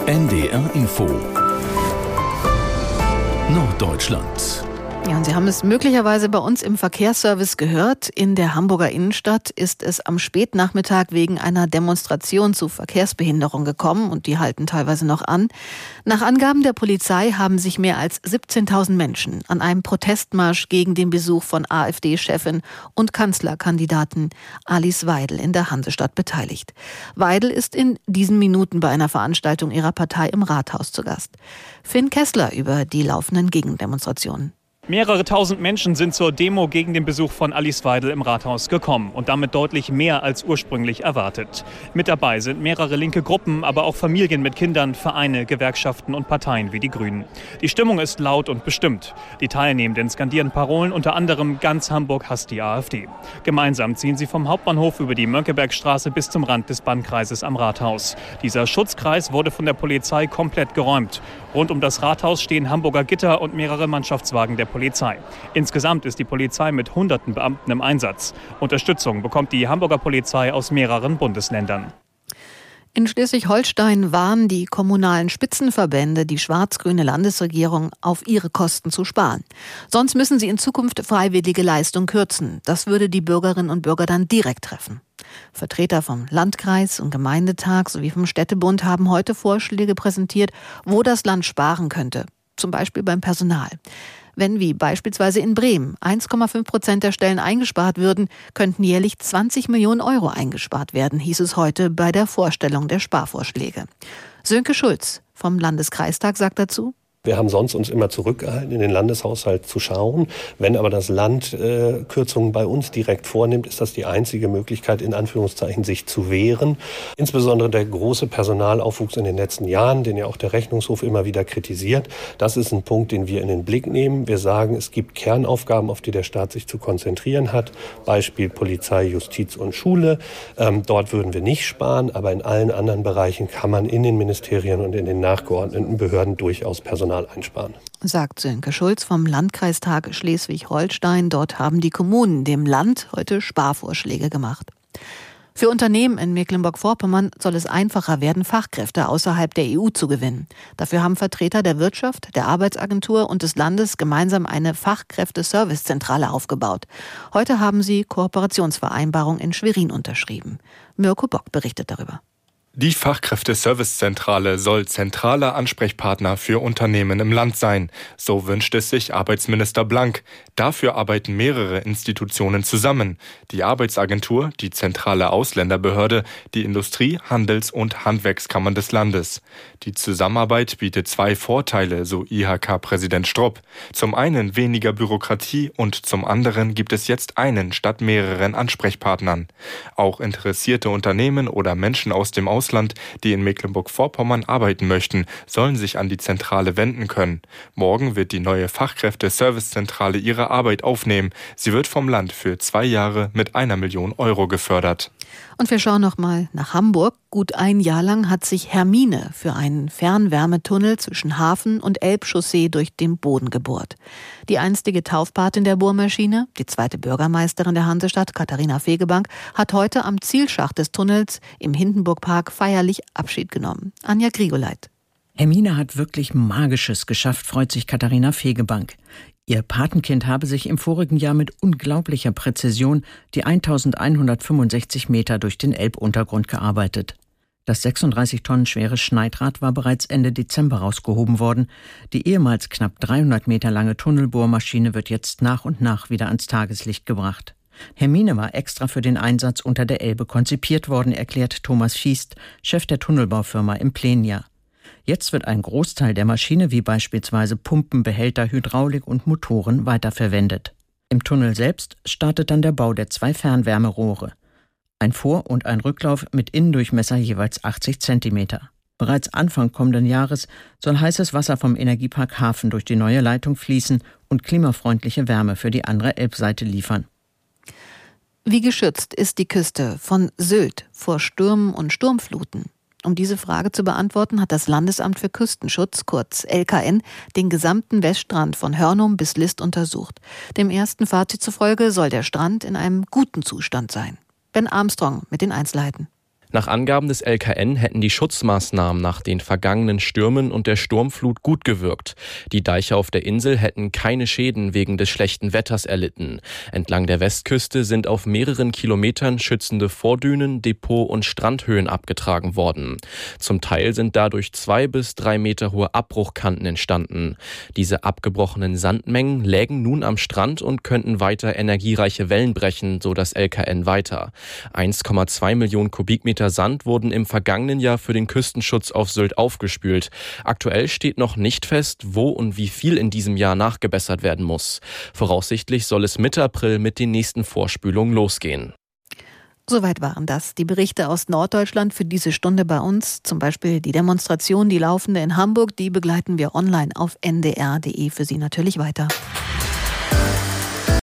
NDR Info Norddeutschland. Ja, und Sie haben es möglicherweise bei uns im Verkehrsservice gehört. In der Hamburger Innenstadt ist es am Spätnachmittag wegen einer Demonstration zu Verkehrsbehinderung gekommen und die halten teilweise noch an. Nach Angaben der Polizei haben sich mehr als 17.000 Menschen an einem Protestmarsch gegen den Besuch von AfD-Chefin und Kanzlerkandidaten Alice Weidel in der Hansestadt beteiligt. Weidel ist in diesen Minuten bei einer Veranstaltung ihrer Partei im Rathaus zu Gast. Finn Kessler über die laufenden Gegendemonstrationen. Mehrere tausend Menschen sind zur Demo gegen den Besuch von Alice Weidel im Rathaus gekommen und damit deutlich mehr als ursprünglich erwartet. Mit dabei sind mehrere linke Gruppen, aber auch Familien mit Kindern, Vereine, Gewerkschaften und Parteien wie die Grünen. Die Stimmung ist laut und bestimmt. Die Teilnehmenden skandieren Parolen, unter anderem "Ganz Hamburg hasst die AfD". Gemeinsam ziehen sie vom Hauptbahnhof über die Mönckebergstraße bis zum Rand des Bannkreises am Rathaus. Dieser Schutzkreis wurde von der Polizei komplett geräumt. Rund um das Rathaus stehen Hamburger Gitter und mehrere Mannschaftswagen der Polizei. Insgesamt ist die Polizei mit hunderten Beamten im Einsatz. Unterstützung bekommt die Hamburger Polizei aus mehreren Bundesländern. In Schleswig-Holstein warnen die kommunalen Spitzenverbände die schwarz-grüne Landesregierung, auf ihre Kosten zu sparen. Sonst müssen sie in Zukunft freiwillige Leistung kürzen. Das würde die Bürgerinnen und Bürger dann direkt treffen. Vertreter vom Landkreis und Gemeindetag sowie vom Städtebund haben heute Vorschläge präsentiert, wo das Land sparen könnte. Zum Beispiel beim Personal. Wenn wie beispielsweise in Bremen 1,5% der Stellen eingespart würden, könnten jährlich 20 Millionen Euro eingespart werden, hieß es heute bei der Vorstellung der Sparvorschläge. Sönke Schulz vom Landeskreistag sagt dazu: Wir haben sonst uns immer zurückgehalten, in den Landeshaushalt zu schauen. Wenn aber das Land Kürzungen bei uns direkt vornimmt, ist das die einzige Möglichkeit, in Anführungszeichen, sich zu wehren. Insbesondere der große Personalaufwuchs in den letzten Jahren, den ja auch der Rechnungshof immer wieder kritisiert, das ist ein Punkt, den wir in den Blick nehmen. Wir sagen, es gibt Kernaufgaben, auf die der Staat sich zu konzentrieren hat. Beispiel Polizei, Justiz und Schule. Dort würden wir nicht sparen, aber in allen anderen Bereichen kann man in den Ministerien und in den nachgeordneten Behörden durchaus Personal einsparen. Sagt Sönke Schulz vom Landkreistag Schleswig-Holstein. Dort haben die Kommunen dem Land heute Sparvorschläge gemacht. Für Unternehmen in Mecklenburg-Vorpommern soll es einfacher werden, Fachkräfte außerhalb der EU zu gewinnen. Dafür haben Vertreter der Wirtschaft, der Arbeitsagentur und des Landes gemeinsam eine Fachkräfte-Servicezentrale aufgebaut. Heute haben sie Kooperationsvereinbarung in Schwerin unterschrieben. Mirko Bock berichtet darüber. Die Fachkräfte-Servicezentrale soll zentraler Ansprechpartner für Unternehmen im Land sein. So wünscht es sich Arbeitsminister Blank. Dafür arbeiten mehrere Institutionen zusammen. Die Arbeitsagentur, die zentrale Ausländerbehörde, die Industrie-, Handels- und Handwerkskammern des Landes. Die Zusammenarbeit bietet zwei Vorteile, so IHK-Präsident Stropp. Zum einen weniger Bürokratie und zum anderen gibt es jetzt einen statt mehreren Ansprechpartnern. Auch interessierte Unternehmen oder Menschen aus dem Ausland, die in Mecklenburg-Vorpommern arbeiten möchten, sollen sich an die Zentrale wenden können. Morgen wird die neue Fachkräfte-Servicezentrale ihre Arbeit aufnehmen. Sie wird vom Land für 2 Jahre mit 1 Million Euro gefördert. Und wir schauen noch mal nach Hamburg. Gut ein Jahr lang hat sich Hermine für einen Fernwärmetunnel zwischen Hafen und Elbchaussee durch den Boden gebohrt. Die einstige Taufpatin der Bohrmaschine, die zweite Bürgermeisterin der Hansestadt, Katharina Fegebank, hat heute am Zielschacht des Tunnels im Hindenburgpark feierlich Abschied genommen. Anja Grigoleit. Hermine hat wirklich Magisches geschafft, freut sich Katharina Fegebank. Ihr Patenkind habe sich im vorigen Jahr mit unglaublicher Präzision die 1165 Meter durch den Elbuntergrund gearbeitet. Das 36 Tonnen schwere Schneidrad war bereits Ende Dezember rausgehoben worden. Die ehemals knapp 300 Meter lange Tunnelbohrmaschine wird jetzt nach und nach wieder ans Tageslicht gebracht. Hermine war extra für den Einsatz unter der Elbe konzipiert worden, erklärt Thomas Fiest, Chef der Tunnelbaufirma Implenia. Jetzt wird ein Großteil der Maschine, wie beispielsweise Pumpen, Behälter, Hydraulik und Motoren, weiterverwendet. Im Tunnel selbst startet dann der Bau der 2 Fernwärmerohre. Ein Vor- und ein Rücklauf mit Innendurchmesser jeweils 80 Zentimeter. Bereits Anfang kommenden Jahres soll heißes Wasser vom Energiepark Hafen durch die neue Leitung fließen und klimafreundliche Wärme für die andere Elbseite liefern. Wie geschützt ist die Küste von Sylt vor Stürmen und Sturmfluten? Um diese Frage zu beantworten, hat das Landesamt für Küstenschutz, kurz LKN, den gesamten Weststrand von Hörnum bis List untersucht. Dem ersten Fazit zufolge soll der Strand in einem guten Zustand sein. Ben Armstrong mit den Einzelheiten. Nach Angaben des LKN hätten die Schutzmaßnahmen nach den vergangenen Stürmen und der Sturmflut gut gewirkt. Die Deiche auf der Insel hätten keine Schäden wegen des schlechten Wetters erlitten. Entlang der Westküste sind auf mehreren Kilometern schützende Vordünen, Depot- und Strandhöhen abgetragen worden. Zum Teil sind dadurch 2 bis 3 Meter hohe Abbruchkanten entstanden. Diese abgebrochenen Sandmengen lägen nun am Strand und könnten weiter energiereiche Wellen brechen, so das LKN weiter. 1,2 Millionen Kubikmeter Sand wurden im vergangenen Jahr für den Küstenschutz auf Sylt aufgespült. Aktuell steht noch nicht fest, wo und wie viel in diesem Jahr nachgebessert werden muss. Voraussichtlich soll es Mitte April mit den nächsten Vorspülungen losgehen. Soweit waren das die Berichte aus Norddeutschland für diese Stunde bei uns. Zum Beispiel die Demonstration, die laufende in Hamburg, die begleiten wir online auf ndr.de für Sie natürlich weiter.